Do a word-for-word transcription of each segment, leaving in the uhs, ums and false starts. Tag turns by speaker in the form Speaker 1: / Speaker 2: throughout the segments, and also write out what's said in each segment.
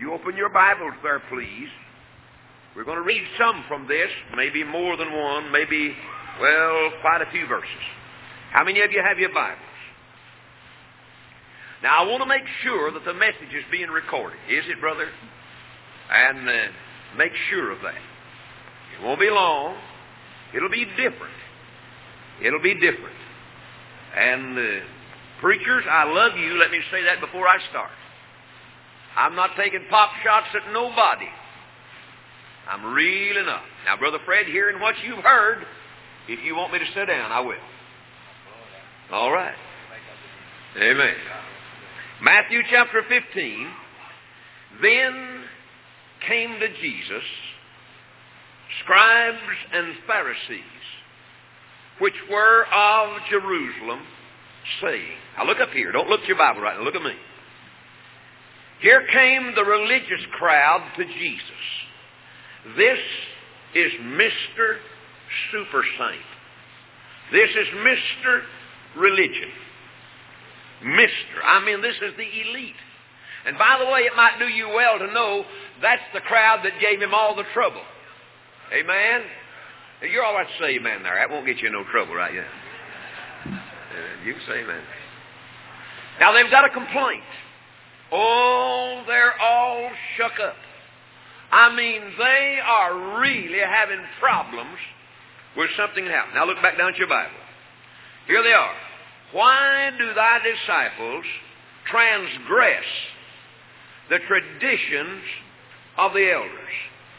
Speaker 1: You open your Bibles there, please. We're going to read some from this, maybe more than one, maybe, well, quite a few verses. How many of you have your Bibles? Now, I want to make sure that the message is being recorded. Is it, brother? And uh, make sure of that. It won't be long. It'll be different. It'll be different. And uh, preachers, I love you. Let me say that before I start. I'm not taking pop shots at nobody. I'm reeling up. Now, Brother Fred, hearing what you've heard, if you want me to sit down, I will. All right. Amen. Matthew chapter fifteen. Then came to Jesus scribes and Pharisees, which were of Jerusalem, saying, now look up here. Don't look at your Bible right now. Look at me. Here came the religious crowd to Jesus. This is Mister Super Saint. This is Mister Religion. Mister I mean, this is the elite. And by the way, it might do you well to know that's the crowd that gave him all the trouble. Amen? You're all right to say amen there. That won't get you in no trouble right yet. You can say amen. Now, they've got a complaint. Oh, they're all shook up. I mean, they are really having problems with something that happened. Now, look back down at your Bible. Here they are. Why do thy disciples transgress the traditions of the elders?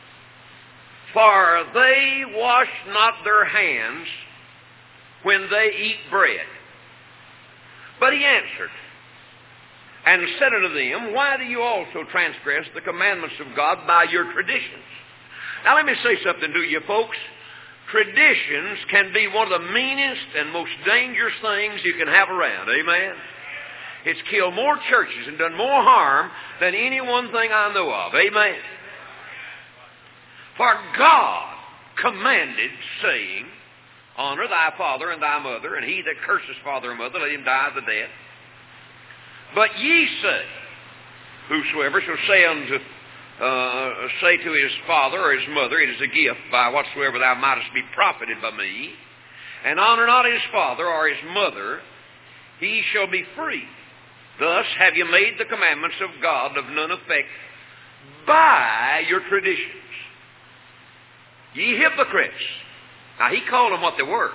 Speaker 1: For they wash not their hands when they eat bread. But he answered and said unto them, why do you also transgress the commandments of God by your traditions? Now let me say something to you folks. Traditions can be one of the meanest and most dangerous things you can have around. Amen? It's killed more churches and done more harm than any one thing I know of. Amen? For God commanded, saying, honor thy father and thy mother, and he that curses father or mother, let him die of the death. But ye say, whosoever shall say unto Uh, say to his father or his mother, it is a gift by whatsoever thou mightest be profited by me, and honor not his father or his mother, he shall be free. Thus have you made the commandments of God of none effect by your traditions. Ye hypocrites. Now he called them what they were.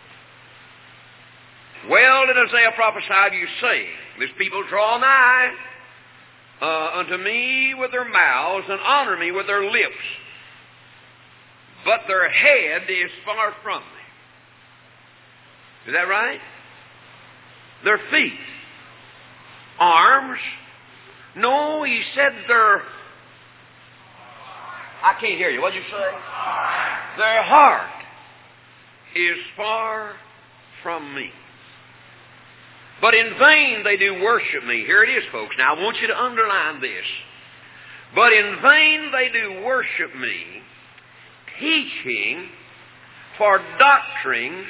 Speaker 1: Well did Isaiah prophesy of you, saying, this people draw nigh Uh, unto me with their mouths, and honor me with their lips, but their head is far from me. Is that right? Their feet. Arms. No, he said their... I can't hear you. What did you say? Their heart is far from me. But in vain they do worship me. Here it is, folks. Now, I want you to underline this. But in vain they do worship me, teaching for doctrines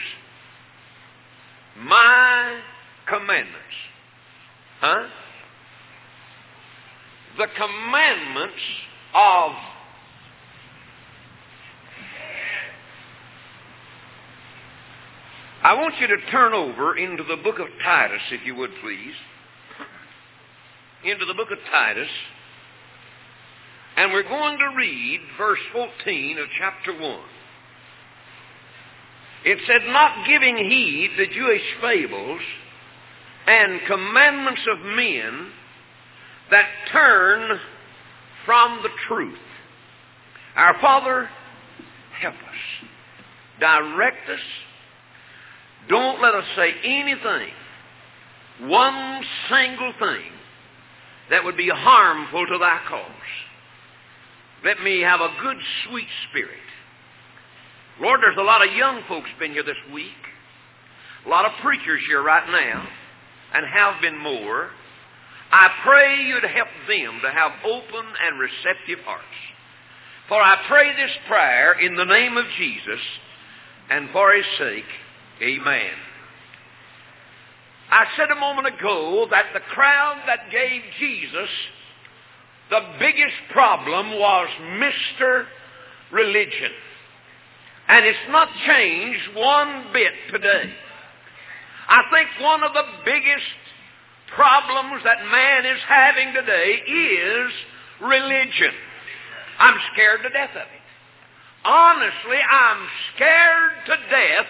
Speaker 1: my commandments. Huh? The commandments of I want you to turn over into the book of Titus, if you would please. Into the book of Titus. And we're going to read verse fourteen of chapter one. It said, not giving heed to Jewish fables and commandments of men that turn from the truth. Our Father, help us. Direct us. Don't let us say anything, one single thing, that would be harmful to thy cause. Let me have a good, sweet spirit. Lord, there's a lot of young folks been here this week. A lot of preachers here right now, and have been more. I pray you'd help them to have open and receptive hearts. For I pray this prayer in the name of Jesus, and for his sake, amen. I said a moment ago that the crowd that gave Jesus the biggest problem was Mister Religion. And it's not changed one bit today. I think one of the biggest problems that man is having today is religion. I'm scared to death of it. Honestly, I'm scared to death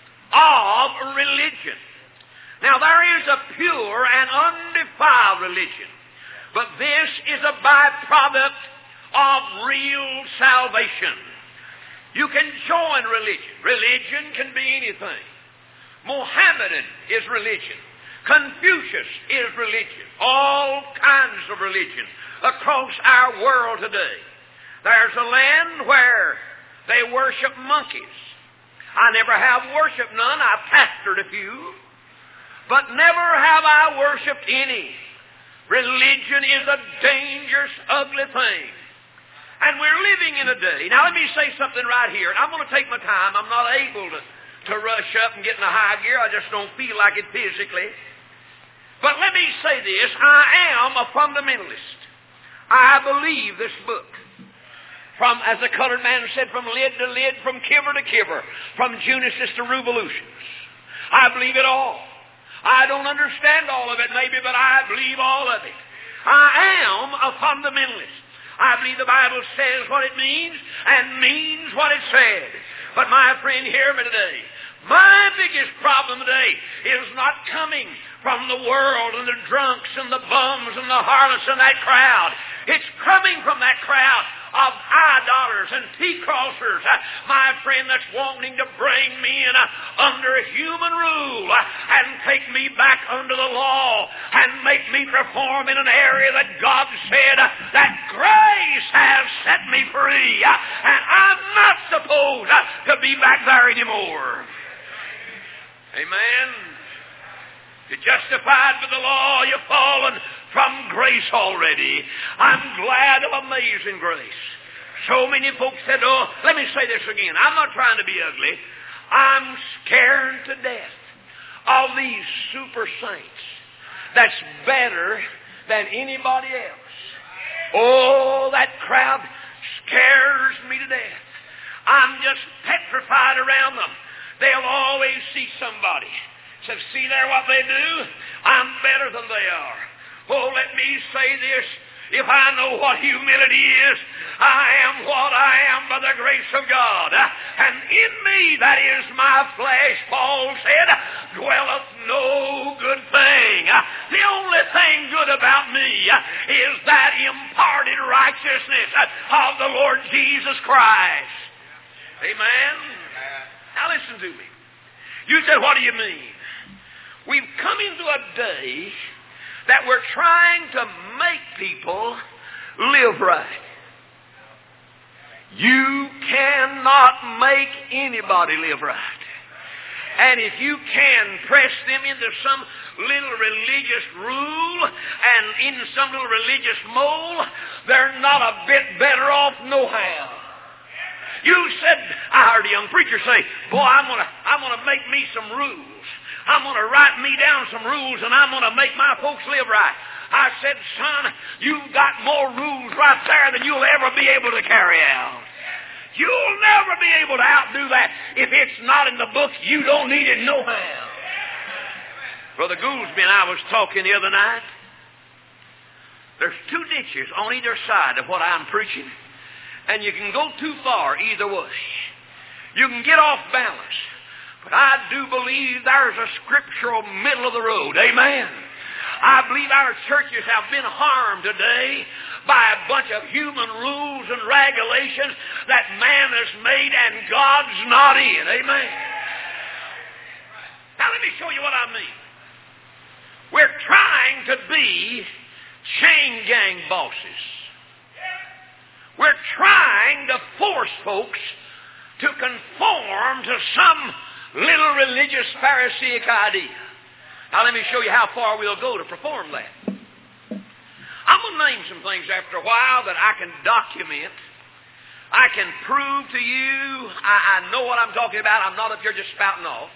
Speaker 1: of religion. Now, there is a pure and undefiled religion, but this is a byproduct of real salvation. You can join religion. Religion can be anything. Mohammedan is religion. Confucius is religion. All kinds of religion across our world today. There's a land where they worship monkeys. I never have worshiped none. I've pastored a few. But never have I worshiped any. Religion is a dangerous, ugly thing. And we're living in a day. Now let me say something right here. I'm going to take my time. I'm not able to, to rush up and get in a high gear. I just don't feel like it physically. But let me say this. I am a fundamentalist. I believe this book. From, as the colored man said, from lid to lid, from kiver to kiver, from Genesis to Revolutions. I believe it all. I don't understand all of it maybe, but I believe all of it. I am a fundamentalist. I believe the Bible says what it means and means what it said. But my friend, hear me today. My biggest problem today is not coming from the world and the drunks and the bums and the harlots and that crowd. It's coming from that crowd of idolaters and tea-crossers, uh, my friend, that's wanting to bring me in uh, under human rule uh, and take me back under the law and make me perform in an area that God said uh, that grace has set me free, uh, and I'm not supposed uh, to be back there anymore. Amen. You're justified by the law. You've fallen from grace already. I'm glad of amazing grace. So many folks said, oh, let me say this again. I'm not trying to be ugly. I'm scared to death of these super saints that's better than anybody else. Oh, that crowd scares me to death. I'm just petrified around them. They'll always see somebody. Said, see there what they do? I'm better than they are. Oh, let me say this. If I know what humility is, I am what I am by the grace of God. And in me, that is my flesh, Paul said, dwelleth no good thing. The only thing good about me is that imparted righteousness of the Lord Jesus Christ. Amen? Now listen to me. You said, what do you mean? We've come into a day that we're trying to make people live right. You cannot make anybody live right. And if you can press them into some little religious rule and in some little religious mold, they're not a bit better off nohow. You said, I heard a young preacher say, boy, I'm going to I'm gonna make me some rules. I'm going to write me down some rules and I'm going to make my folks live right. I said, son, you've got more rules right there than you'll ever be able to carry out. You'll never be able to outdo that. If it's not in the book, you don't need it nohow. Brother Gouldsby and I was talking the other night. There's two ditches on either side of what I'm preaching. And you can go too far either way. You can get off balance. But I do believe there's a scriptural middle of the road. Amen. I believe our churches have been harmed today by a bunch of human rules and regulations that man has made and God's not in. Amen. Now let me show you what I mean. We're trying to be chain gang bosses. We're trying to force folks to conform to some little religious Pharisaic idea. Now let me show you how far we'll go to perform that. I'm going to name some things after a while that I can document. I can prove to you. I, I know what I'm talking about. I'm not up here just spouting off.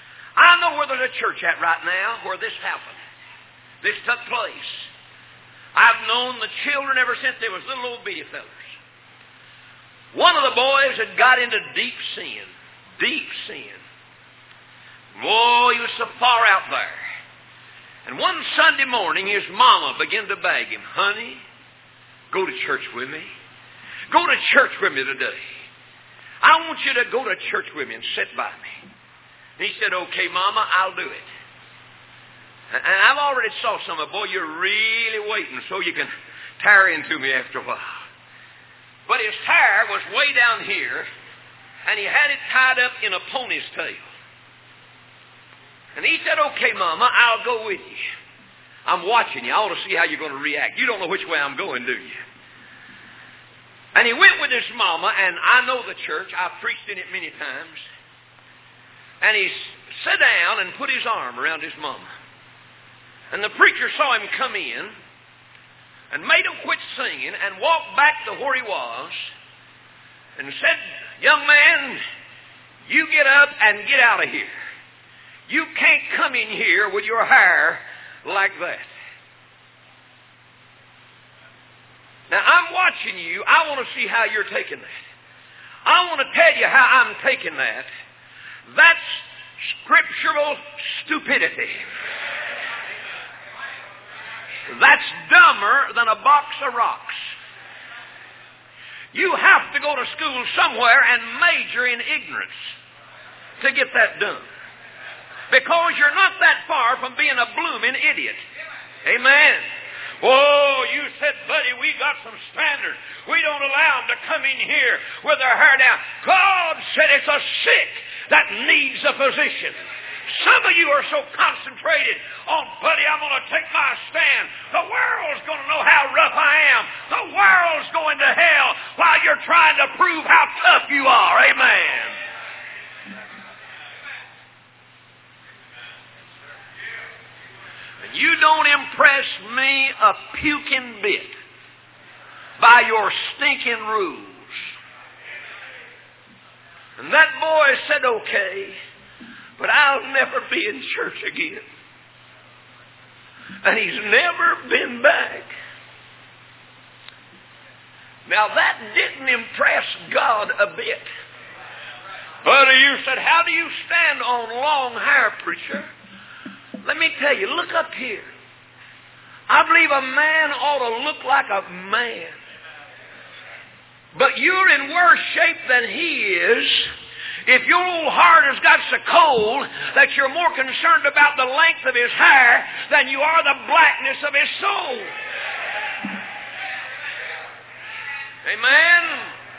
Speaker 1: I know where there's a church at right now where this happened. This took place. I've known the children ever since they was little old bitty fellers. One of the boys had got into deep sin. Deep sin. Oh, he was so far out there. And one Sunday morning, his mama began to beg him, honey, go to church with me. Go to church with me today. I want you to go to church with me and sit by me. And he said, okay, Mama, I'll do it. And I've already saw some of it. Boy, you're really waiting so you can tear into me after a while. But his tire was way down here, and he had it tied up in a pony's tail. And he said, okay, Mama, I'll go with you. I'm watching you. I want to see how you're going to react. You don't know which way I'm going, do you? And he went with his mama, and I know the church. I've preached in it many times. And he sat down and put his arm around his mama. And the preacher saw him come in and made him quit singing and walked back to where he was and said, young man, you get up and get out of here. You can't come in here with your hair like that. Now, I'm watching you. I want to see how you're taking that. I want to tell you how I'm taking that. That's scriptural stupidity. That's dumber than a box of rocks. You have to go to school somewhere and major in ignorance to get that done. Because you're not that far from being a blooming idiot. Amen. Oh, you said, buddy, we got some standards. We don't allow them to come in here with their hair down. God said it's a sick that needs a physician. Some of you are so concentrated on, buddy, I'm going to take my stand. The world's going to know how rough I am. The world's going to hell while you're trying to prove how tough you are. Amen. And you don't impress me a puking bit by your stinking rules. And that boy said, okay, but I'll never be in church again. And he's never been back. Now that didn't impress God a bit. But you said, how do you stand on long hair, preacher? Let me tell you, look up here. I believe a man ought to look like a man. But you're in worse shape than he is if your old heart has got so cold that you're more concerned about the length of his hair than you are the blackness of his soul. Amen?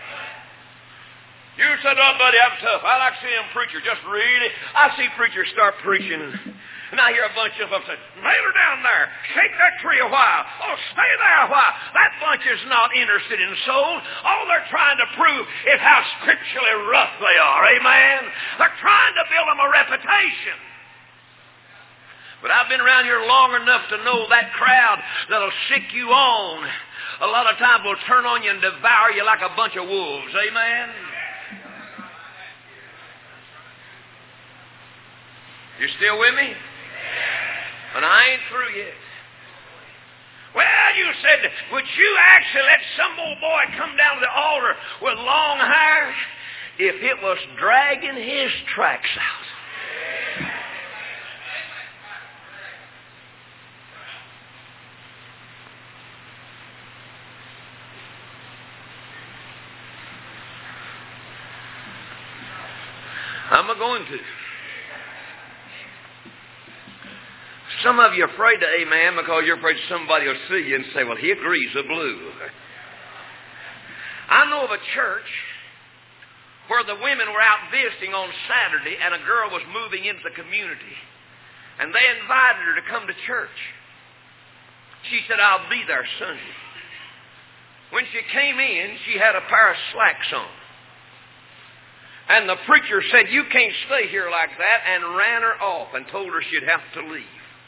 Speaker 1: You said, oh, buddy, I'm tough. I like seeing preachers just really. I see preachers start preaching, and I hear a bunch of them say, nail her down there. Shake that tree a while. Oh, stay there a while. That bunch is not interested in souls. All they're trying to prove is how scripturally rough they are. Amen? They're trying to build them a reputation. But I've been around here long enough to know that crowd that'll sick you on a lot of times will turn on you and devour you like a bunch of wolves. Amen? You still with me? And I ain't through yet. Well, you said, would you actually let some old boy come down to the altar with long hair if it was dragging his tracks out? I'm a going to. Some of you are afraid to amen because you're afraid somebody will see you and say, well, he agrees with blue. I know of a church where the women were out visiting on Saturday and a girl was moving into the community. And they invited her to come to church. She said, I'll be there Sunday. When she came in, she had a pair of slacks on. And the preacher said, you can't stay here like that, and ran her off and told her she'd have to leave.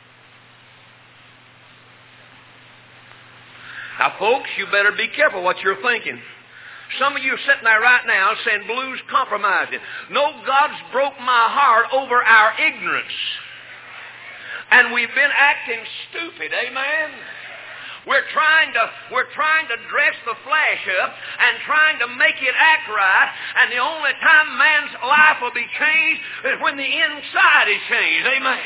Speaker 1: Now, folks, you better be careful what you're thinking. Some of you are sitting there right now saying, blue's compromising. No, God's broke my heart over our ignorance. And we've been acting stupid, amen? We're trying to, we're trying to dress the flesh up and trying to make it act right, and the only time man's life will be changed is when the inside is changed. Amen.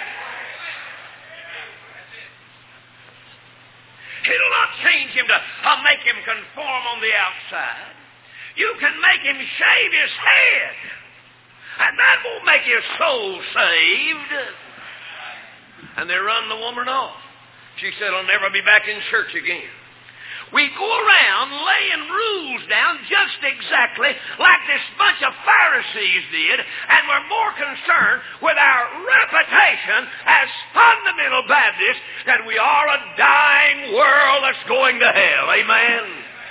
Speaker 1: It'll not change him to uh, make him conform on the outside. You can make him shave his head, and that won't make his soul saved. And they run the woman off. She said, I'll never be back in church again. We go around laying rules down just exactly like this bunch of Pharisees did, and we're more concerned with our reputation as fundamental Baptists than we are a dying world that's going to hell. Amen?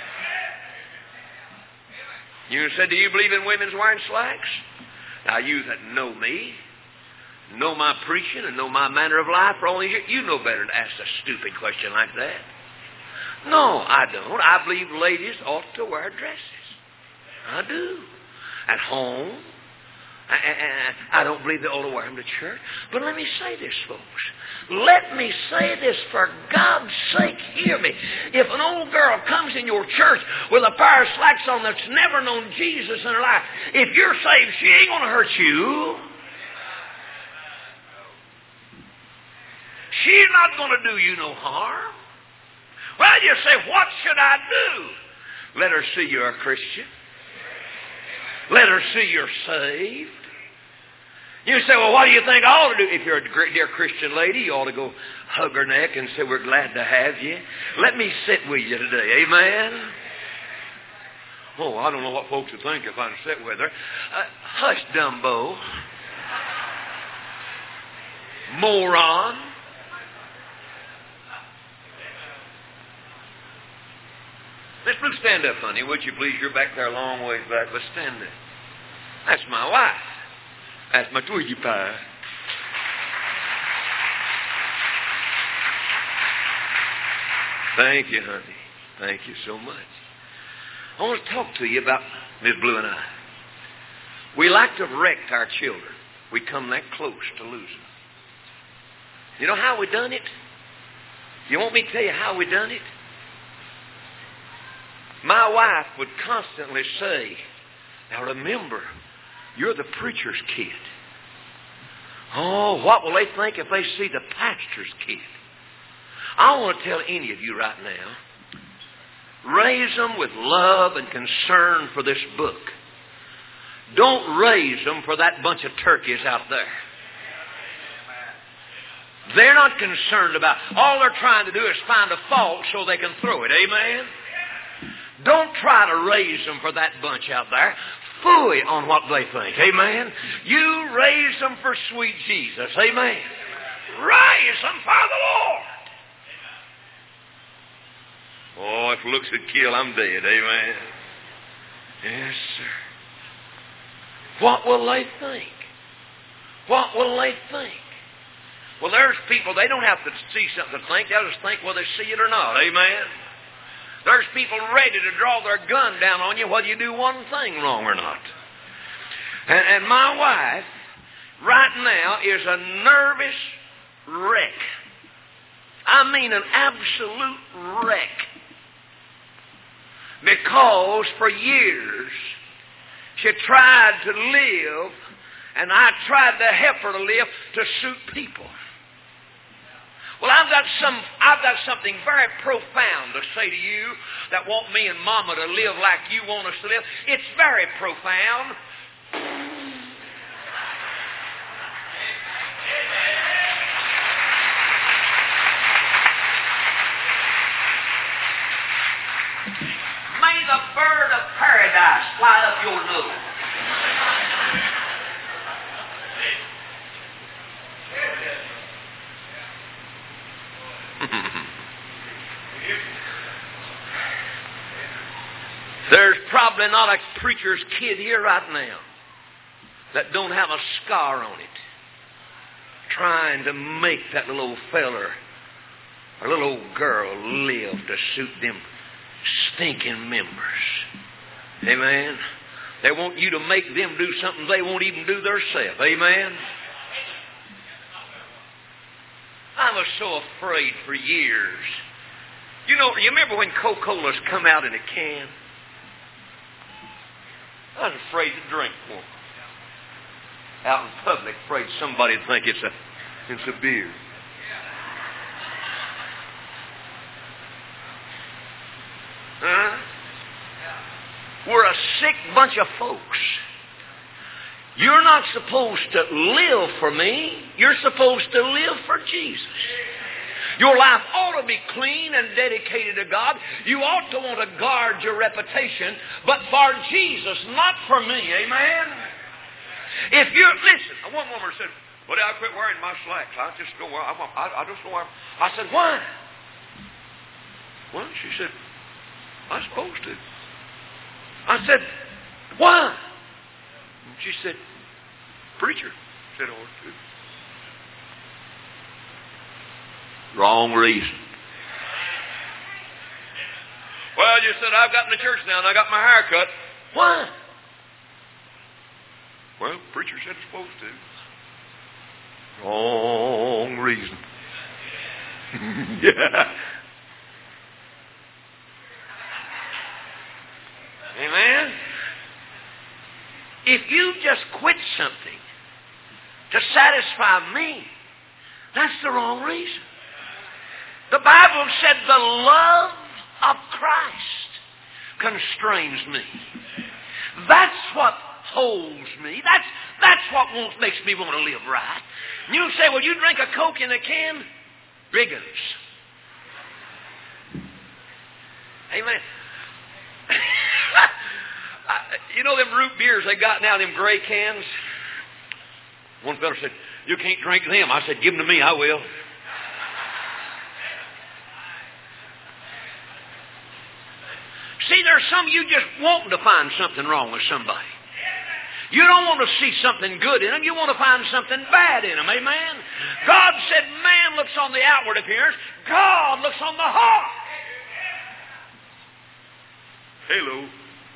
Speaker 1: You said, do you believe in women's wearing slacks? Now, you that know me, know my preaching, and know my manner of life for all these years, you know better than to ask a stupid question like that. No, I don't. I believe ladies ought to wear dresses. I do. At home. I, I, I don't believe they ought to wear them to church. But let me say this, folks. Let me say this for God's sake. Hear me. If an old girl comes in your church with a pair of slacks on that's never known Jesus in her life, if you're saved, she ain't going to hurt you. She's not going to do you no harm. Well, you say, what should I do? Let her see you're a Christian. Let her see you're saved. You say, well, what do you think I ought to do? If you're a dear Christian lady, you ought to go hug her neck and say, we're glad to have you. Let me sit with you today. Amen? Oh, I don't know what folks would think if I sit with her. Uh, hush, Dumbo. Moron. Miss Blue, stand up, honey. Would you please? You're back there a long ways back. Let's stand there. That's my wife. That's my Twiggy Pie. Thank you, honey. Thank you so much. I want to talk to you about Miss Blue and I. We like to have wrecked our children. We come that close to losing them. You know how we done it? You want me to tell you how we done it? My wife would constantly say, now remember, you're the preacher's kid. Oh, what will they think if they see the pastor's kid? I want to tell any of you right now, raise them with love and concern for this book. Don't raise them for that bunch of turkeys out there. They're not concerned about, all they're trying to do is find a fault so they can throw it. Amen? Don't try to raise them for that bunch out there. Phooey on what they think. Amen? You raise them for sweet Jesus. Amen? Raise them for the Lord. Oh, if looks would kill, I'm dead. Amen? Yes, sir. What will they think? What will they think? Well, there's people, they don't have to see something to think. They'll just think whether they see it or not. Amen? There's people ready to draw their gun down on you whether you do one thing wrong or not. And, and my wife, right now, is a nervous wreck. I mean an absolute wreck. Because for years, she tried to live, and I tried to help her to live to suit people. Well, I've got some, I've got something very profound to say to you that want me and Mama to live like you want us to live. It's very profound. May the bird of paradise fly up your nose. There's probably not a preacher's kid here right now that don't have a scar on it, trying to make that little old feller or little old girl live to suit them stinking members. Amen? They want you to make them do something they won't even do themselves. Amen? I was so afraid for years You know, you remember when Coca-Cola's come out in a can? I was afraid to drink one. Out in public, afraid somebody would think it's a, it's a beer. Huh? We're a sick bunch of folks. You're not supposed to live for me. You're supposed to live for Jesus. Your life ought to be clean and dedicated to God. You ought to want to guard your reputation, but for Jesus, not for me. Amen? If you listen, one woman said, "Well, I quit wearing my slacks. I just go wear. I, I, I just go wear." I said, "Why?" Well, she said, "I'm supposed to." I said, "Why?" And she said, "Preacher said I ought to." Wrong reason. Well, you said, "I've gotten to church now and I got my hair cut." Why? Well, preacher said it's supposed to. Wrong reason. Yeah. Amen? If you just quit something to satisfy me, that's the wrong reason. The Bible said the love of Christ constrains me. That's what holds me. That's, that's what wants, makes me want to live right. And you say, "Well, you drink a Coke in a can?" Riggins. Amen. You know them root beers they got now, them gray cans? One fellow said, "You can't drink them." I said, "Give them to me, I will." See, there's some you just wanting to find something wrong with somebody. You don't want to see something good in them. You want to find something bad in them. Amen? God said man looks on the outward appearance. God looks on the heart. Hello.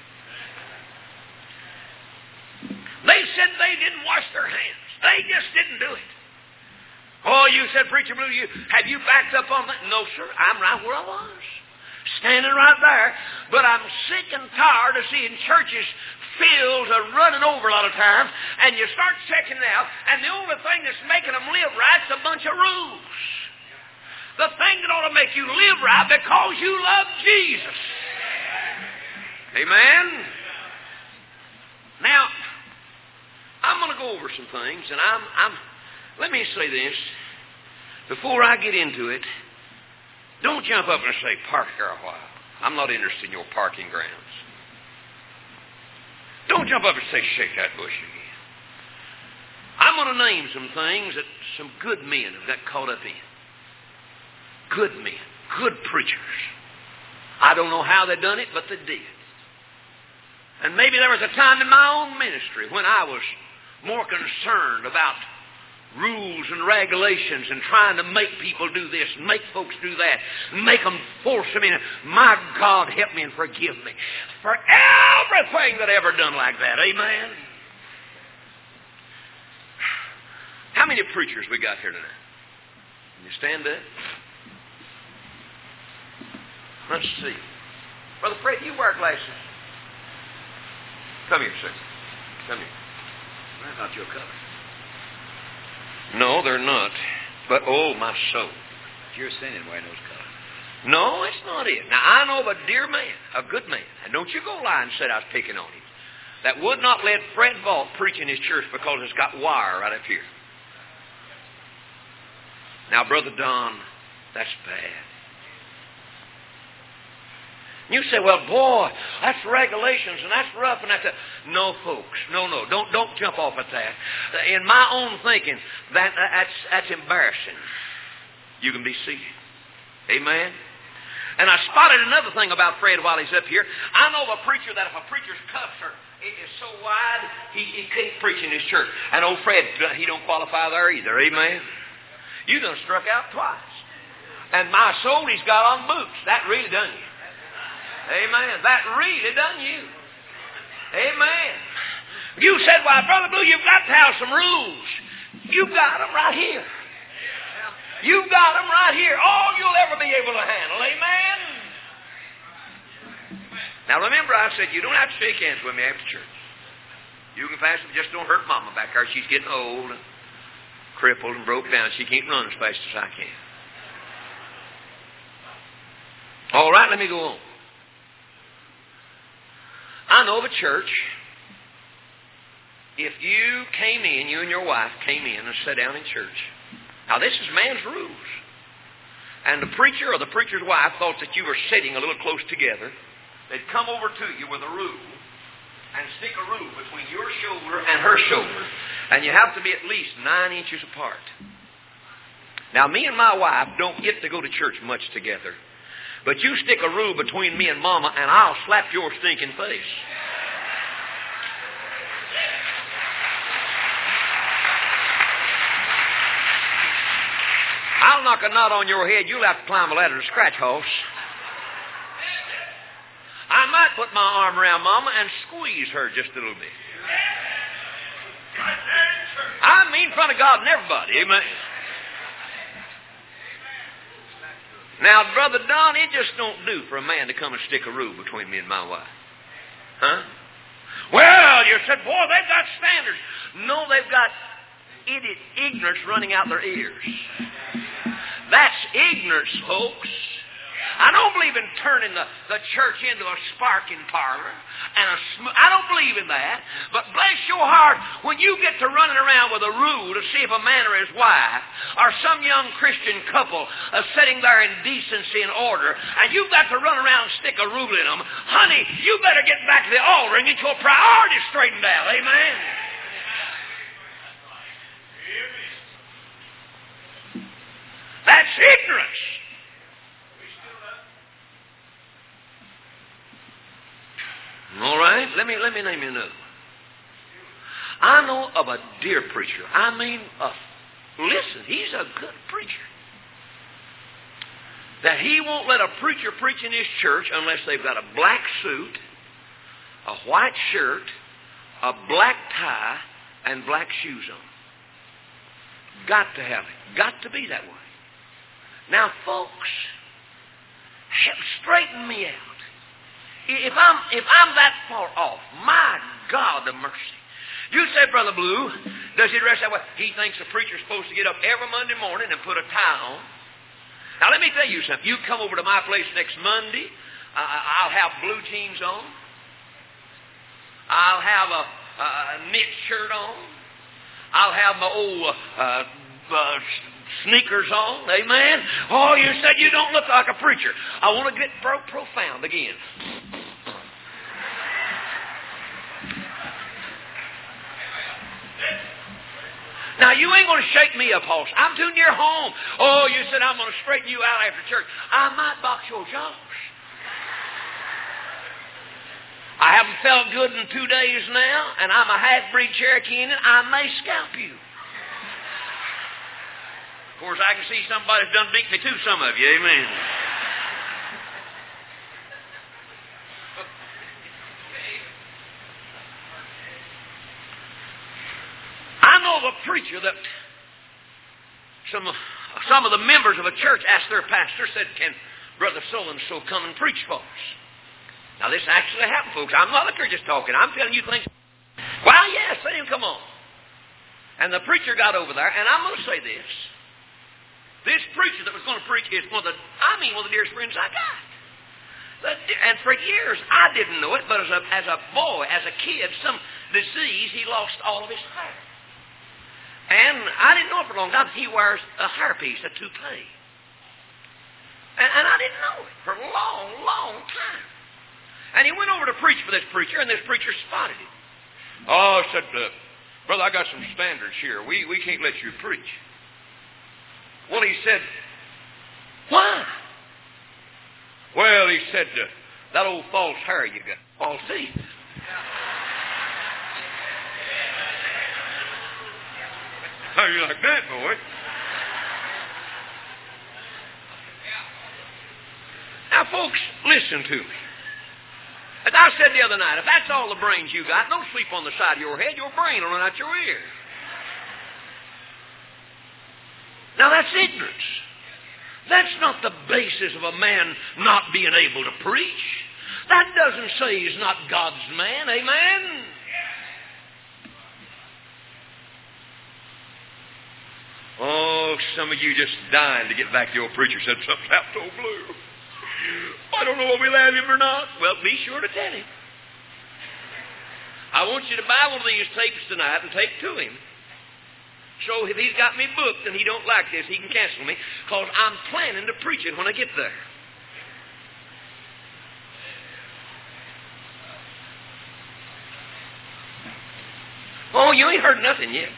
Speaker 1: They said they didn't wash their hands. They just didn't do it. Oh, you said, "Preacher Blue, you, have you backed up on that?" No, sir. I'm right where I was. Standing right there. But I'm sick and tired of seeing churches filled to running over a lot of times. And you start checking it out. And the only thing that's making them live right is a bunch of rules. The thing that ought to make you live right because you love Jesus. Amen? Now, I'm going to go over some things, and I'm, I'm, let me say this. Before I get into it, don't jump up and say, "Park here a while." I'm not interested in your parking grounds. Don't jump up and say, "Shake that bush again." I'm going to name some things that some good men have got caught up in. Good men, good preachers. I don't know how they done it, but they did. And maybe there was a time in my own ministry when I was more concerned about rules and regulations and trying to make people do this and make folks do that and make them force them in. My God, help me and forgive me for everything that I ever done like that. Amen? How many preachers we got here tonight? Can you stand up? Let's see. Brother Fred, you wear glasses. Come here, sir. Come here. They're not your color. No, they're not. But, oh, my soul.
Speaker 2: You're sinning wearing those colors.
Speaker 1: No, it's not it. Now, I know of a dear man, a good man. And don't you go lie and say I was picking on him. That would not let Fred Vault preach in his church because it's got wire right up here. Now, Brother Don, that's bad. You say, "Well, boy, that's regulations and that's rough and that's a..." No, folks. No, no. Don't don't jump off at that. In my own thinking, that that's that's embarrassing. You can be seated. Amen? And I spotted another thing about Fred while he's up here. I know of a preacher that if a preacher's cuffs are is so wide, he, he can't preach in his church. And old Fred, he don't qualify there either. Amen? You done struck out twice. And my soul, he's got on boots. That really done you. Amen. That really done you. Amen. You said, "Well, Brother Blue, you've got to have some rules." You've got them right here. You've got them right here. All you'll ever be able to handle. Amen? Now remember I said you don't have to shake hands with me after church. You can fast, just don't hurt Mama back there. She's getting old and crippled and broke down. She can't run as fast as I can. All right, let me go on. I know of a church, if you came in, you and your wife came in and sat down in church. Now this is man's rules. And the preacher or the preacher's wife thought that you were sitting a little close together. They'd come over to you with a rule and stick a rule between your shoulder and her shoulder. And you have to be at least nine inches apart. Now me and my wife don't get to go to church much together. But you stick a rule between me and Mama and I'll slap your stinking face. I'll knock a knot on your head. You'll have to climb a ladder to scratch horse. I might put my arm around Mama and squeeze her just a little bit. I mean in front of God and everybody. Amen. Now, Brother Don, it just don't do for a man to come and stick a rule between me and my wife. Huh? Well, you said, boy, they've got standards. No, they've got idiot ignorance running out their ears. That's ignorance, folks. I don't believe in turning the, the church into a sparking parlor. and a sm- I don't believe in that. But bless your heart, when you get to running around with a rule to see if a man or his wife or some young Christian couple are sitting there in decency and order, and you've got to run around and stick a rule in them, honey, you better get back to the altar and get your priorities straightened out. Amen. That's ignorance. All right, let me let me name you another. I know of a dear preacher. I mean, a, listen, he's a good preacher. That he won't let a preacher preach in his church unless they've got a black suit, a white shirt, a black tie, and black shoes on. Got to have it. Got to be that way. Now, folks, help straighten me out. If I'm if I'm that far off, my God, the mercy. You say, Brother Blue, does he dress that way? He thinks the preacher's supposed to get up every Monday morning and put a tie on. Now, let me tell you something. You come over to my place next Monday. Uh, I'll have blue jeans on. I'll have a, a knit shirt on. I'll have my old uh, uh, sneakers on. Amen. Oh, you said you don't look like a preacher. I want to get pro- profound again. Now, you ain't going to shake me up, Hoss. I'm too near home. Oh, you said I'm going to straighten you out after church. I might box your jaws. I haven't felt good in two days now, and I'm a half-breed Cherokee in it. I may scalp you. Of course, I can see somebody's done beat me too, some of you. Amen. I know of a preacher that some, some of the members of a church asked their pastor, said, can Brother so-and-so come and preach for us? Now, this actually happened, folks. I'm not up here just talking. I'm telling you things. Well, yes, let him come on. And the preacher got over there, and I'm going to say this. This preacher that was going to preach is one of the, I mean, one of the dearest friends I got. And for years, I didn't know it, but as a, as a boy, as a kid, some disease, he lost all of his hair. And I didn't know it for a long time. He wears a hairpiece, a toupee. And, and I didn't know it for a long, long time. And he went over to preach for this preacher, and this preacher spotted him. Oh, said, uh, brother, I got some standards here. We, we can't let you preach. Well, he said, why? Well, he said, uh, that old false hair you got, false teeth. How you like that, boy? Now, folks, listen to me. As I said the other night, if that's all the brains you got, don't sleep on the side of your head. Your brain will run out your ear. Now that's ignorance. That's not the basis of a man not being able to preach. That doesn't say he's not God's man. Amen? Oh, some of you just dying to get back to your preacher said something happened to old Blue. I don't know if we'll have him or not. Well, be sure to tell him. I want you to buy one of these tapes tonight and take to him. So if he's got me booked and he don't like this, he can cancel me, because I'm planning to preach it when I get there. Oh, you ain't heard nothing yet.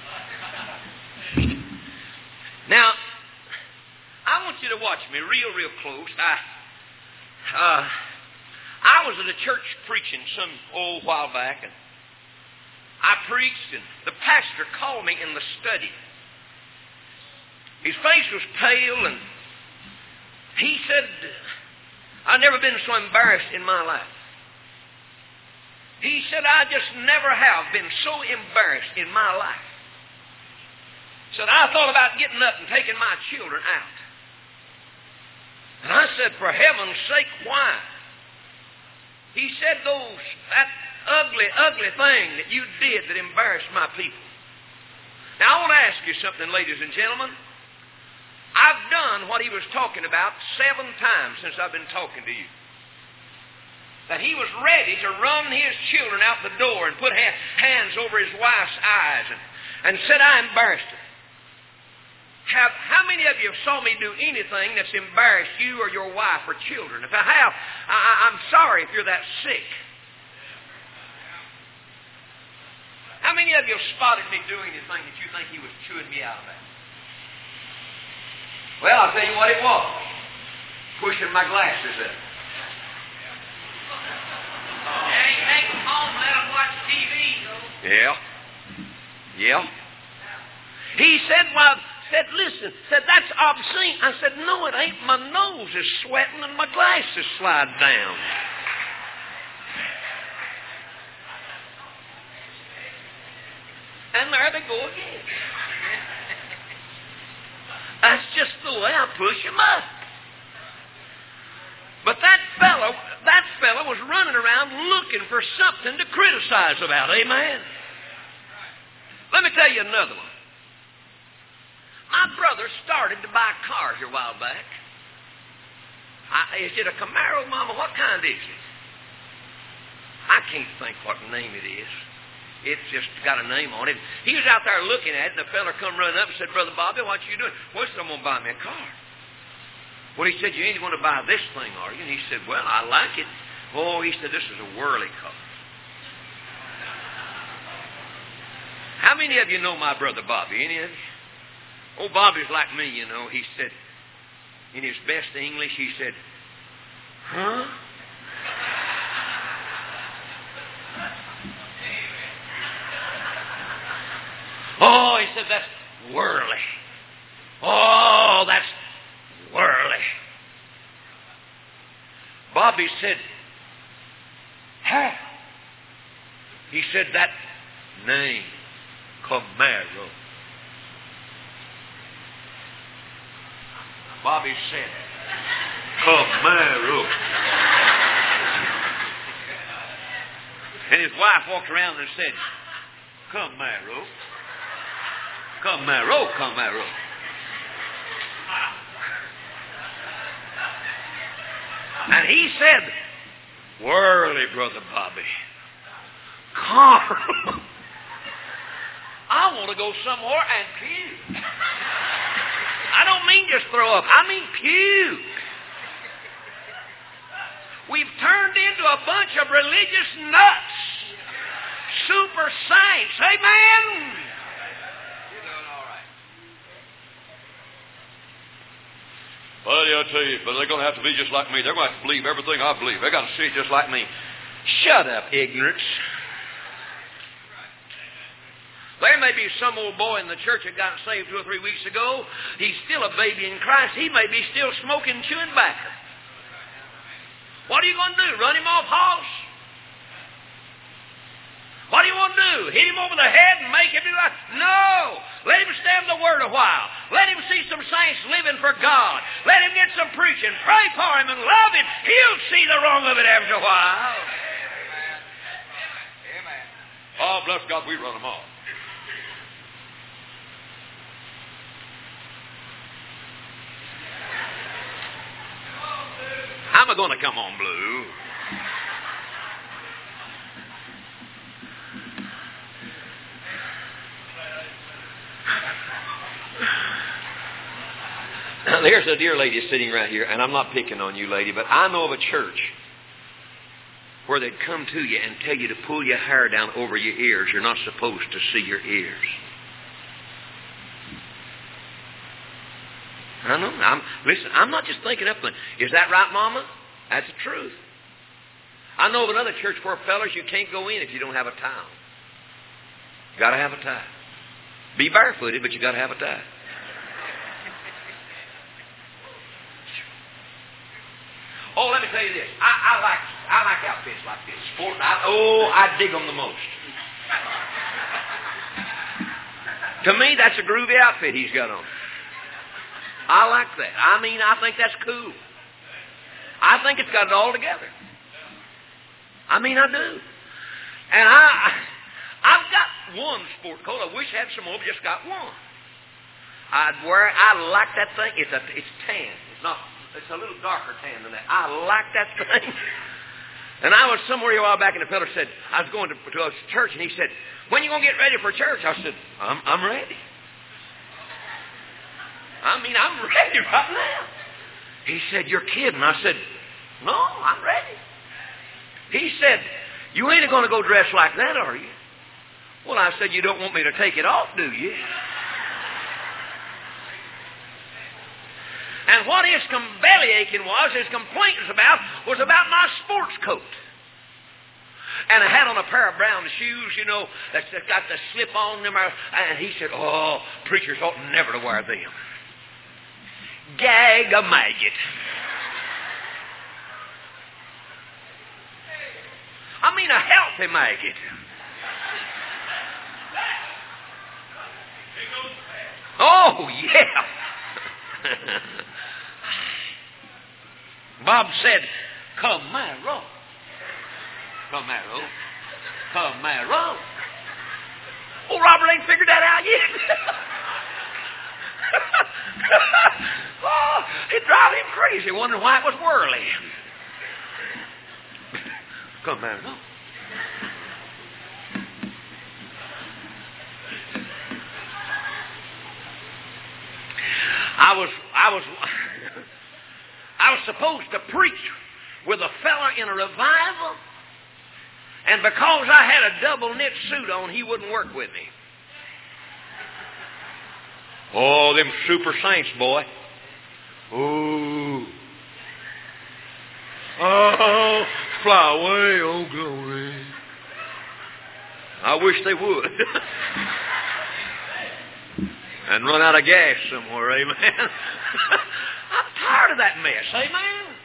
Speaker 1: Now, I want you to watch me real, real close. I, uh, I was at a church preaching some old while back, and I preached, and the pastor called me in the study. His face was pale, and he said, I've never been so embarrassed in my life. He said, I just never have been so embarrassed in my life. He said, I thought about getting up and taking my children out. And I said, for heaven's sake, why? He said, those, that ugly, ugly thing that you did that embarrassed my people. Now, I want to ask you something, ladies and gentlemen. I've done what he was talking about seven times since I've been talking to you. That he was ready to run his children out the door and put ha- hands over his wife's eyes and, and said, I embarrassed her. Have, how many of you saw me do anything that's embarrassed you or your wife or children? If I have, I, I'm sorry if you're that sick. How many of you have spotted me doing anything that you think he was chewing me out of that? Well, I'll tell you what it was. Pushing my glasses up.
Speaker 3: Daddy, take them home and let them watch T V.
Speaker 1: Yeah. Yeah. He said, well, said, listen, said, that's obscene. I said, no, it ain't. My nose is sweating and my glasses slide down. And there they go again. That's just the way I push them up. But that fellow, that fellow was running around looking for something to criticize about. Amen? Let me tell you another one. My brother started to buy cars a while back. I, is it a Camaro, Mama? What kind is it? I can't think what name it is. It's just got a name on it. He was out there looking at it, and the fella come running up and said, Brother Bobby, what you doing? Well, he said, I'm going to buy me a car. Well, he said, you ain't going to buy this thing, are you? And he said, well, I like it. Oh, he said, this is a whirly car. How many of you know my brother Bobby? Any of you? Oh, Bobby's like me, you know. He said, in his best English, he said, huh? Oh, he said, that's whirly. Oh, that's whirly. Bobby said, how? He said, that name, Camaro. Bobby said, Camaro. And his wife walked around and said, Camaro. Camaro, Camaro. And he said, whirly, Brother Bobby. Car. I want to go somewhere and puke. I don't mean just throw up. I mean puke. We've turned into a bunch of religious nuts. Super saints. Amen?
Speaker 2: You're doing all right.
Speaker 1: Buddy, I tell you, but they're going to have to be just like me. They're going to have to believe everything I believe. They've got to see it just like me. Shut up, ignorance. There may be some old boy in the church that got saved two or three weeks ago. He's still a baby in Christ. He may be still smoking, chewing tobacco. What are you going to do? Run him off house? What do you want to do? Hit him over the head and make make him do that. No. Let him stand the Word a while. Let him see some saints living for God. Let him get some preaching. Pray for him and love him. He'll see the wrong of it after a while.
Speaker 2: Amen.
Speaker 1: Oh, bless God, we run them off. How am I going to come on, Blue? Now, there's a dear lady sitting right here, and I'm not picking on you, lady, but I know of a church where they'd come to you and tell you to pull your hair down over your ears. You're not supposed to see your ears. I know. I'm, listen, I'm not just thinking up. Is that right, Mama? That's the truth. I know of another church where, fellas, you can't go in if you don't have a towel. You got to have a tie. Be barefooted, but you got to have a tie. Oh, let me tell you this. I, I like I like outfits like this. Sport. I, oh, I dig them the most. To me, that's a groovy outfit he's got on. I like that. I mean, I think that's cool. I think it's got it all together. I mean, I do. And I, I've got one sport coat. I wish I had some more, but just got one. I'd wear. I like that thing. It's a. It's tan. It's not. It's a little darker tan than that. I like that thing. And I was somewhere a while back, and the fellow said, I was going to, to a church, and he said, when are you going to get ready for church? I said, I'm, I'm ready. I mean, I'm ready right now. He said, you're kidding. I said, no, I'm ready. He said, you ain't going to go dress like that, are you? Well, I said, you don't want me to take it off, do you? And what his belly aching was, his complaint was about, was about my sports coat. And I had on a pair of brown shoes, you know, that's got the slip on them. And he said, oh, preachers ought never to wear them. Gag a maggot. I mean a healthy maggot. Oh, yeah. Bob said, Camaro. Camaro. Camaro. Oh, Robert ain't figured that out yet. Oh, it drives him crazy, wondering why it was whirly. Camaro. I was, I was, I was supposed to preach with a fella in a revival, and because I had a double knit suit on, he wouldn't work with me. Oh, them super saints, boy. Oh, oh, fly away, oh glory. I wish they would. And run out of gas somewhere, amen. I'm tired of that mess, amen.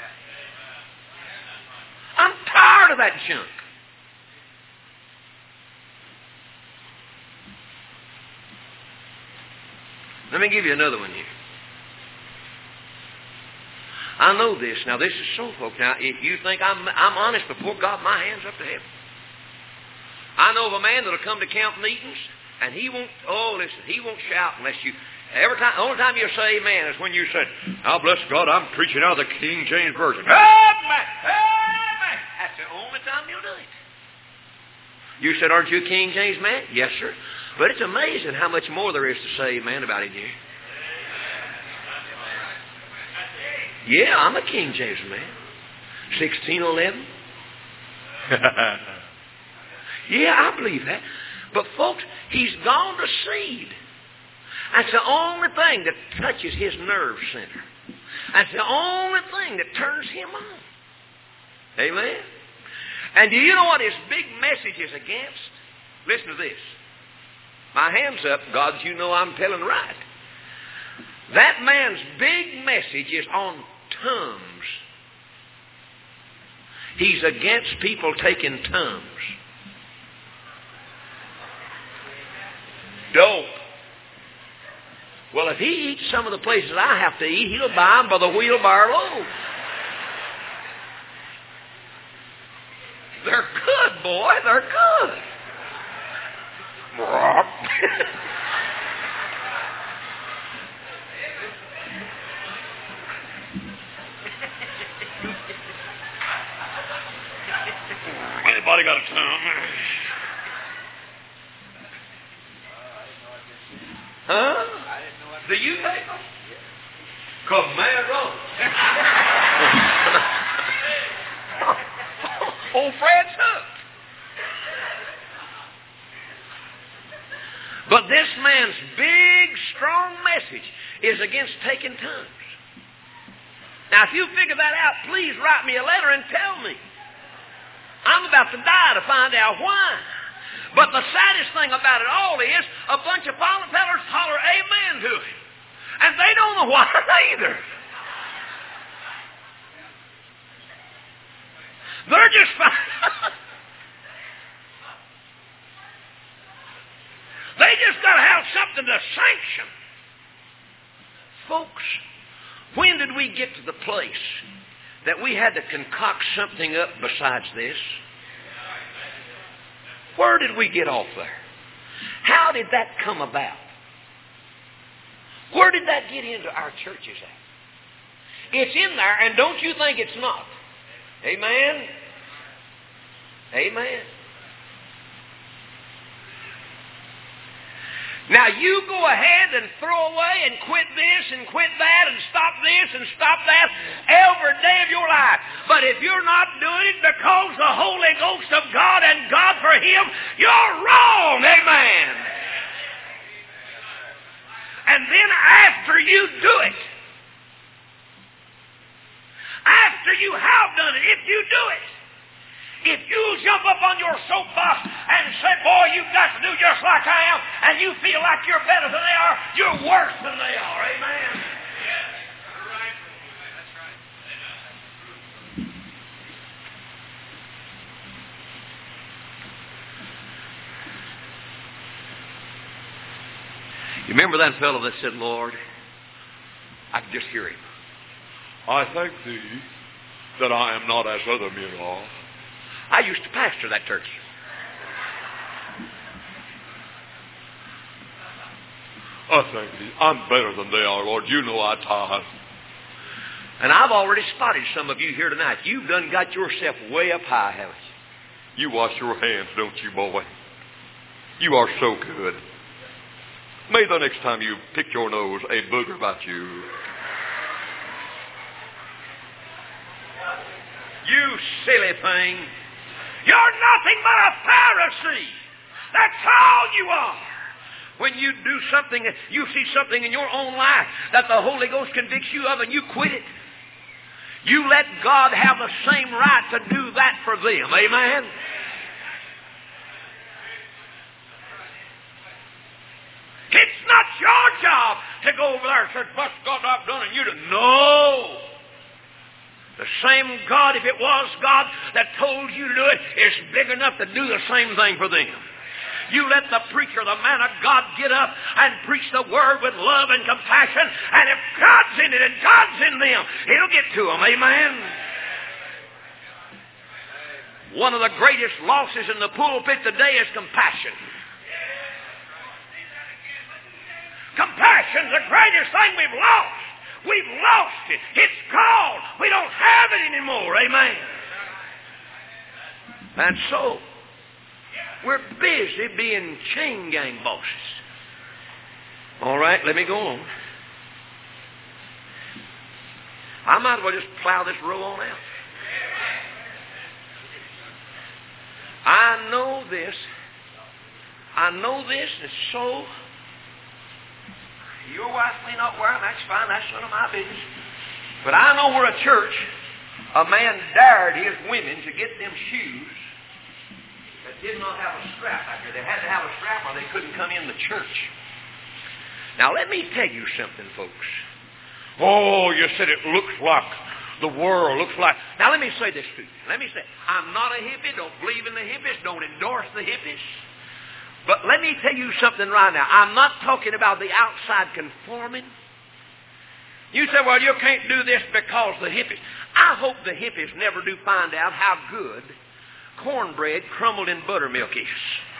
Speaker 1: I'm tired of that junk. Let me give you another one here. I know this. Now, this is so, folks. Now, if you think I'm, I'm honest before God, my hand's up to heaven. I know of a man that'll come to camp meetings, and he won't, oh, listen, he won't shout unless you, every time, the only time you'll say amen is when you said, oh, bless God, I'm preaching out of the King James Version. Amen! Amen! That's the only time you'll do it. You said, aren't you a King James man? Yes, sir. But it's amazing how much more there is to say amen about in here. Yeah, I'm a King James man. sixteen eleven. Yeah, I believe that. But folks, he's gone to seed. That's the only thing that touches his nerve center. That's the only thing that turns him on. Amen? And do you know what his big message is against? Listen to this. My hand's up. God, you know I'm telling right. That man's big message is on tongues. He's against people taking tongues. he eats some of the places I have to eat, he'll buy them by the wheelbarrow load. They're good, boy. They're good. Anybody got a tongue? Huh? Do you take them? Command wrong. Old Fred took. But this man's big, strong message is against taking tongues. Now, if you figure that out, please write me a letter and tell me. I'm about to die to find out why. But the saddest thing about it all is a bunch of fellas holler amen to him. And they don't know why either. They're just fine. They just got to have something to sanction. Folks, when did we get to the place that we had to concoct something up besides this? Where did we get off there? How did that come about? Where did that get into our churches at? It's in there, and don't you think it's not? Amen? Amen. Now you go ahead and throw away and quit this and quit that and stop this and stop that every day of your life. But if you're not doing it because the Holy Ghost of God and God for Him, you're wrong. Amen. And then after you do it, after you have done it, if you do it, if you jump up on your soapbox and say, boy, you've got to do just like I am, and you feel like you're better than they are, you're worse than they are. Amen?
Speaker 2: Yes. You're right. That's right.
Speaker 1: You remember that fellow that said, Lord, I could just hear him. I thank thee that I am not as other men are. I used to pastor that church. I thank thee. I'm better than they are, Lord. You know I tithe. And I've already spotted some of you here tonight. You've done got yourself way up high, haven't you? You wash your hands, don't you, boy? You are so good. May the next time you pick your nose, a booger about you. You silly thing. You're nothing but a Pharisee. That's all you are. When you do something, you see something in your own life that the Holy Ghost convicts you of and you quit it. You let God have the same right to do that for them. Amen? It's not your job to go over there and say, "Bless God, I've done it." You to know. The same God, if it was God that told you to do it, is big enough to do the same thing for them. You let the preacher, the man of God, get up and preach the word with love and compassion, and if God's in it and God's in them, He'll get to them. Amen? One of the greatest losses in the pulpit today is compassion. Compassion's the greatest thing we've lost. We've lost it. It's gone. We don't have it anymore. Amen. And so, we're busy being chain gang bosses. All right, let me go on. I might as well just plow this row on out. I know this. I know this is so... Your wife may not wear them. That's fine. That's none of my business. But I know we're a church. A man dared his women to get them shoes that did not have a strap out there. They had to have a strap or they couldn't come in the church. Now, let me tell you something, folks. Oh, you said it looks like the world. Looks like... Now, let me say this to you. Let me say, I'm not a hippie. Don't believe in the hippies. Don't endorse the hippies. But let me tell you something right now. I'm not talking about the outside conforming. You say, well, you can't do this because the hippies. I hope the hippies never do find out how good cornbread crumbled in buttermilk is.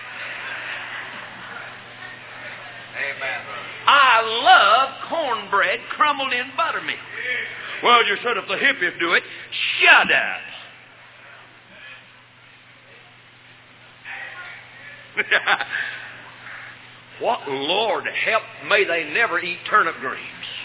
Speaker 2: Amen.
Speaker 1: I love cornbread crumbled in buttermilk. Well, you said if the hippies do it, shut up. What, Lord help, may they never eat turnip greens.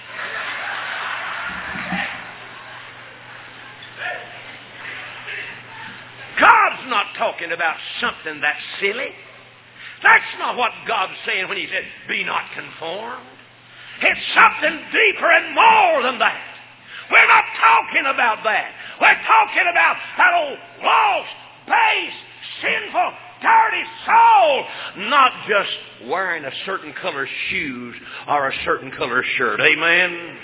Speaker 1: God's not talking about something that's silly. That's not what God's saying when He said, be not conformed. It's something deeper and more than that. We're not talking about that. We're talking about that old lost, base, sinful, dirty soul, not just wearing a certain color shoes or a certain color shirt. Amen?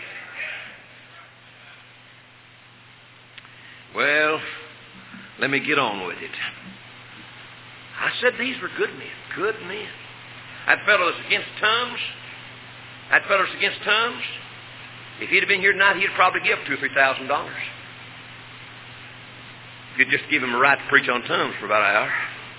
Speaker 1: Well, let me get on with it. I said these were good men, good men. That fellow that's against tongues, that fellow that's against tongues, if he'd have been here tonight, he'd probably give two or three thousand dollars. You'd just give him a right to preach on tongues for about an hour.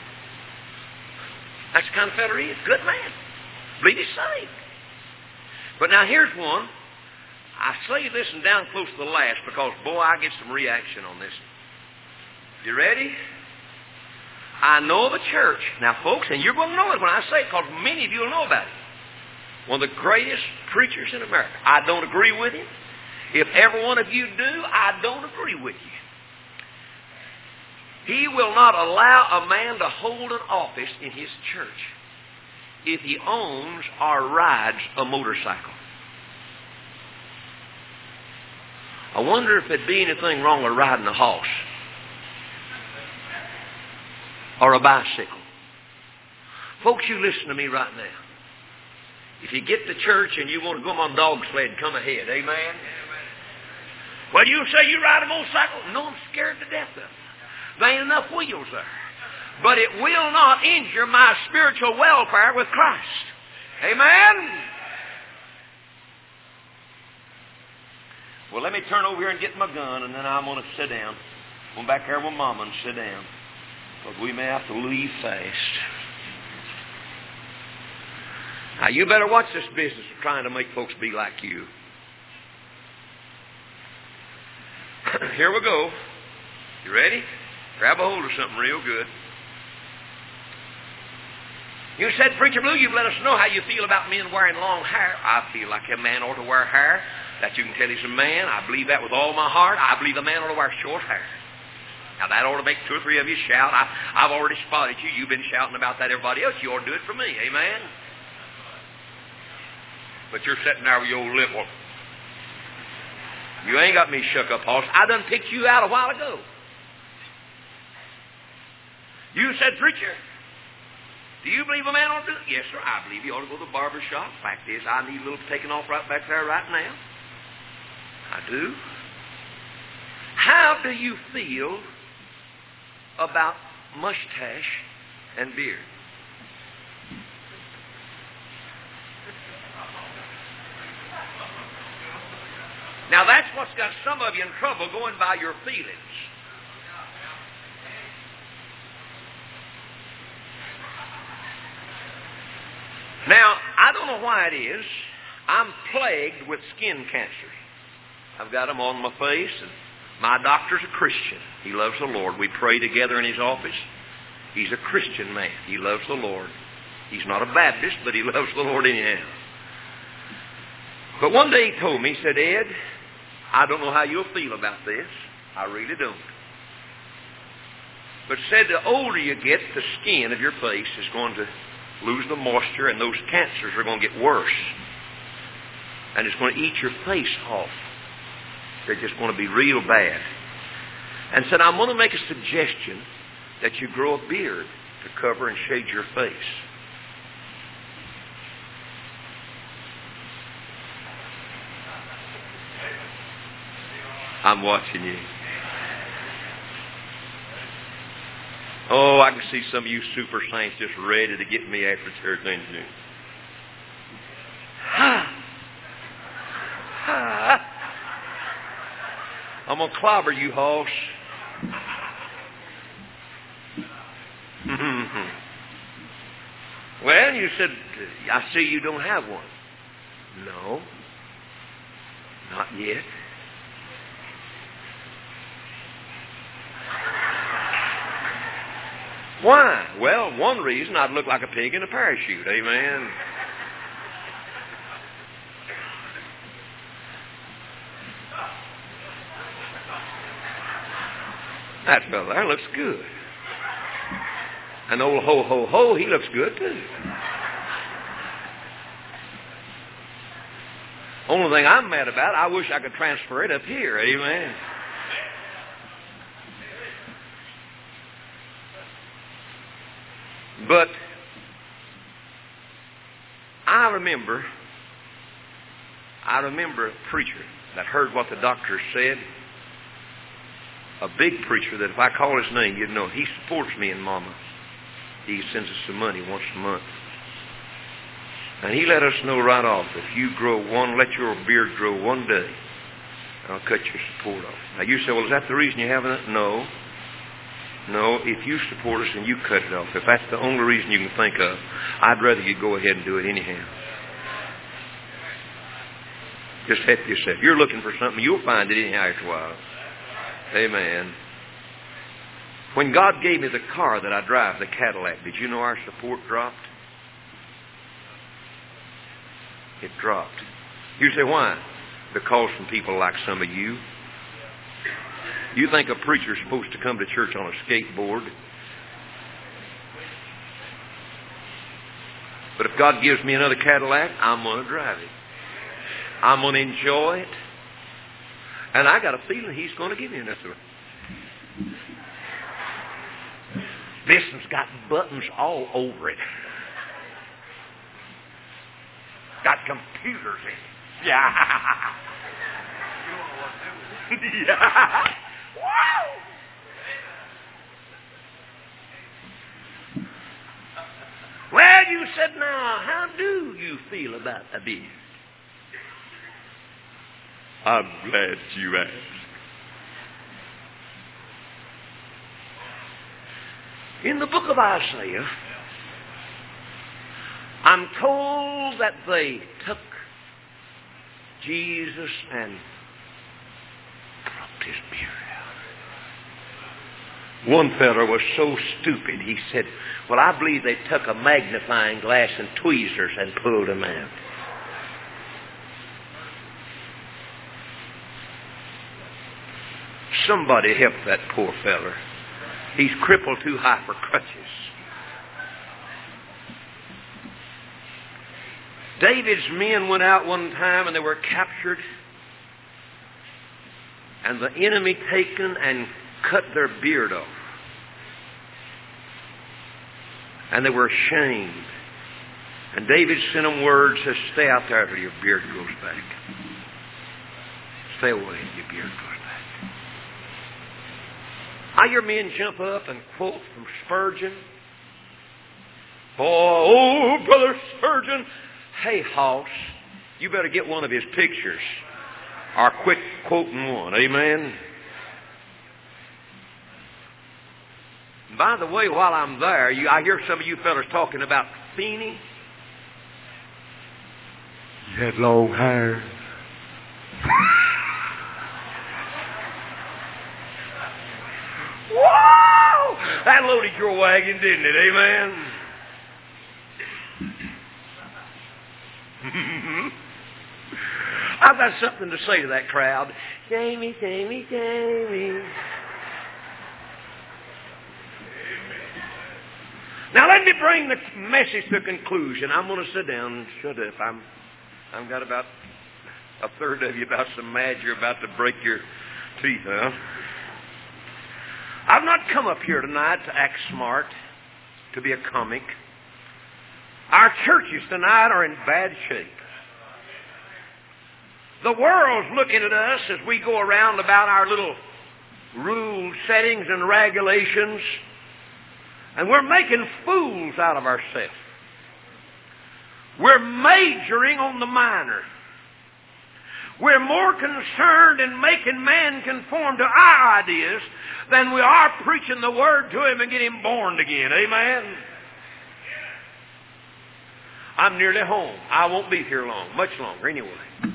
Speaker 1: That's the kind of fellow he is. Good man. Believe he's saved. But now here's one. I say this and down close to the last because, boy, I get some reaction on this. You ready? I know of a church. Now, folks, and you're going to know it when I say it because many of you will know about it. One of the greatest preachers in America. I don't agree with him. If every one of you do, I don't agree with you. He will not allow a man to hold an office in his church if he owns or rides a motorcycle. I wonder if there'd be anything wrong with riding a horse or a bicycle. Folks, you listen to me right now. If you get to church and you want to go on dog sled, come ahead. Amen? Well, you say you ride a motorcycle? No, I'm scared to death of it. There ain't enough wheels there. But it will not injure my spiritual welfare with Christ. Amen? Well, let me turn over here and get my gun, and then I'm going to sit down. Go back there with Mama and sit down. Because we may have to leave fast. Now, you better watch this business of trying to make folks be like you. Here we go. You ready? Grab a hold of something real good. You said, Preacher Blue, you've let us know how you feel about men wearing long hair. I feel like a man ought to wear hair that you can tell he's a man. I believe that with all my heart. I believe a man ought to wear short hair. Now, that ought to make two or three of you shout. I, I've already spotted you. You've been shouting about that, everybody else. You ought to do it for me. Amen? But you're sitting there with your old lip. You ain't got me shook up, hoss. I done picked you out a while ago. You said, Preacher, do you believe a man ought to do it? Yes, sir, I believe he ought to go to the barber shop. Fact is, I need a little taken off right back there right now. I do. How do you feel about mustache and beard? Now, that's what's got some of you in trouble, going by your feelings. Now, I don't know why it is. I'm plagued with skin cancer. I've got them on my face, and my doctor's a Christian. He loves the Lord. We pray together in his office. He's a Christian man. He loves the Lord. He's not a Baptist, but he loves the Lord anyhow. But one day he told me, he said, Ed, I don't know how you'll feel about this. I really don't. But said the older you get, the skin of your face is going to lose the moisture, and those cancers are going to get worse. And it's going to eat your face off. They're just going to be real bad. And said, I'm going to make a suggestion that you grow a beard to cover and shade your face. I'm watching you. Oh, I can see some of you super saints just ready to get me after church, ain't you? I'm going to clobber you, hoss. Well, you said, I see you don't have one. No, not yet. Why? Well, one reason, I'd look like a pig in a parachute. Amen. That fellow there looks good. And old ho, ho, ho, he looks good too. Only thing I'm mad about, I wish I could transfer it up here. Amen. But I remember, I remember a preacher that heard what the doctor said. A big preacher that if I call his name, you'd know. He supports me and Mama. He sends us some money once a month. And he let us know right off, if you grow one, let your beard grow one day, I'll cut your support off. Now you say, well, is that the reason you haven't it? No. No, if you support us and you cut it off, if that's the only reason you can think of, I'd rather you go ahead and do it anyhow. Just help yourself. You're looking for something, you'll find it anyhow after a while. Amen. When God gave me the car that I drive, the Cadillac, did you know our support dropped? It dropped. You say, why? Because from people like some of you. You think a preacher's supposed to come to church on a skateboard? But if God gives me another Cadillac, I'm going to drive it. I'm going to enjoy it. And I got a feeling He's going to give me another one. This one's got buttons all over it. Got computers in it. Yeah. Yeah. Wow. Well, you said, now, how do you feel about a beard? I'm glad you asked. In the book of Isaiah, I'm told that they took Jesus and plucked his beard out. One fellow was so stupid, he said, well, I believe they took a magnifying glass and tweezers and pulled him out. Somebody help that poor feller. He's crippled too high for crutches. David's men went out one time and they were captured. And the enemy taken and cut their beard off. And they were ashamed. And David sent them word, says, stay out there till your beard grows back. Stay away till your beard grows back. I hear men jump up and quote from Spurgeon. Oh, oh, Brother Spurgeon. Hey, Hoss, you better get one of his pictures. Or quit quoting one. Amen. By the way, while I'm there, you, I hear some of you fellas talking about Feeney. He had long hair. Whoa! That loaded your wagon, didn't it? Amen. I've got something to say to that crowd. Jamie, Jamie, Jamie. Now let me bring the message to conclusion. I'm going to sit down and shut up. I'm, I've got about a third of you about so mad you're about to break your teeth out. I've not come up here tonight to act smart, to be a comic. Our churches tonight are in bad shape. The world's looking at us as we go around about our little rules, settings, and regulations. And we're making fools out of ourselves. We're majoring on the minor. We're more concerned in making man conform to our ideas than we are preaching the Word to him and get him born again. Amen? I'm nearly home. I won't be here long, much longer anyway.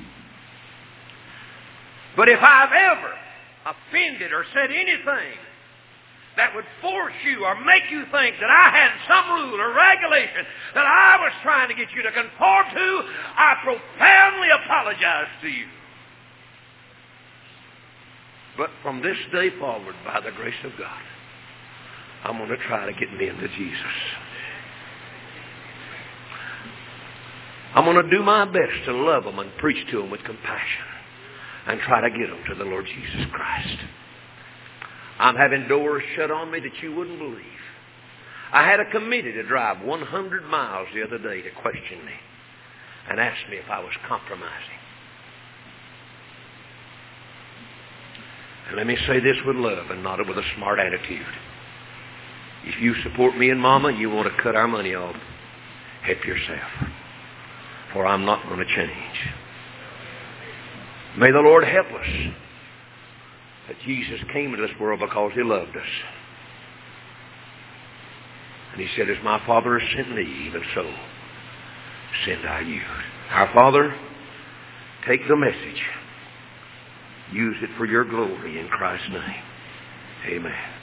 Speaker 1: But if I've ever offended or said anything that would force you or make you think that I had some rule or regulation that I was trying to get you to conform to, I profoundly apologize to you. But from this day forward, by the grace of God, I'm going to try to get men to Jesus. I'm going to do my best to love them and preach to them with compassion and try to get them to the Lord Jesus Christ. I'm having doors shut on me that you wouldn't believe. I had a committee to drive one hundred miles the other day to question me and ask me if I was compromising. And let me say this with love and not with a smart attitude. If you support me and Mama and you want to cut our money off, help yourself. For I'm not going to change. May the Lord help us that Jesus came into this world because He loved us. And He said, as my Father has sent me, even so send I you. Our Father, take the message. Use it for your glory in Christ's name. Amen.